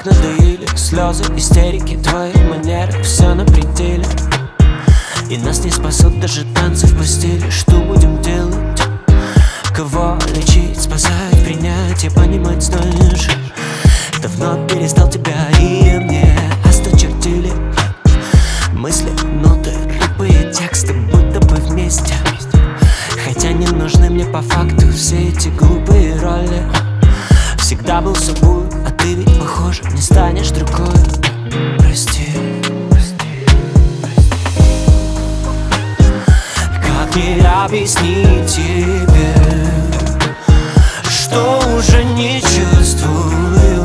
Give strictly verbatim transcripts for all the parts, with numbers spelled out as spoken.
надоели слезы, истерики, твои манеры, все на пределе. И нас не спасут даже танцы в постели. Что будем делать? Кого лечить, спасать, принять и понимать знаешь. Давно перестал тебя и мне осточертили мысли, ноты, тупые тексты, будто бы вместе. Хотя не нужны мне по факту все эти глупые роли. Всегда был собой, а ты ведь похоже не станешь другой. Прости, как мне объяснить тебе, что уже не чувствую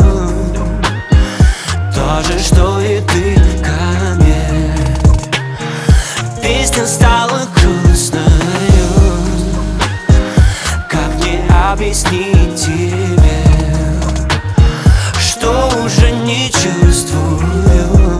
то же, что и ты ко мне. Песня стала грустною. Как мне объяснить тебе, что уже не чувствую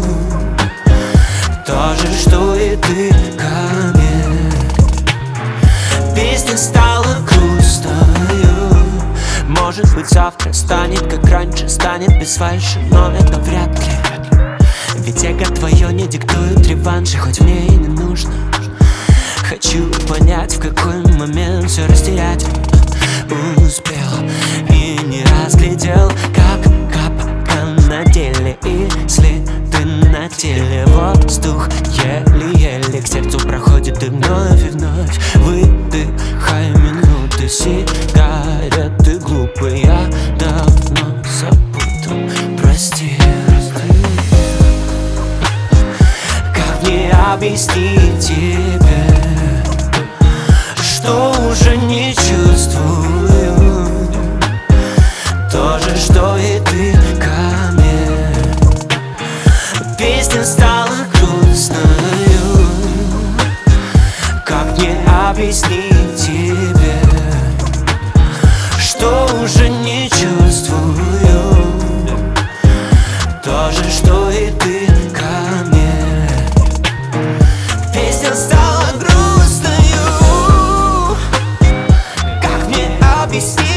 то же, что и ты ко мне. Песня стала грустною. Может быть, завтра станет как раньше, станет без фальши, но это вряд ли. Ведь эго твое не диктует реванши, хоть мне и не нужно. Хочу понять, в какой момент все растерять успел и не разглядел, как капка на деле. И следы на теле, воздух еле-еле к сердцу проходит и вновь, и вновь выдыхай минуты. Сигареты глупые, я давно запутал. Прости, как мне объяснить тебе, что уже не чувствую то же, что и ты ко мне. Песня стала грустною. Как мне объяснить тебе, что уже не чувствую то же, что и ты ко мне. Песня стала грустною. Как мне объяснить?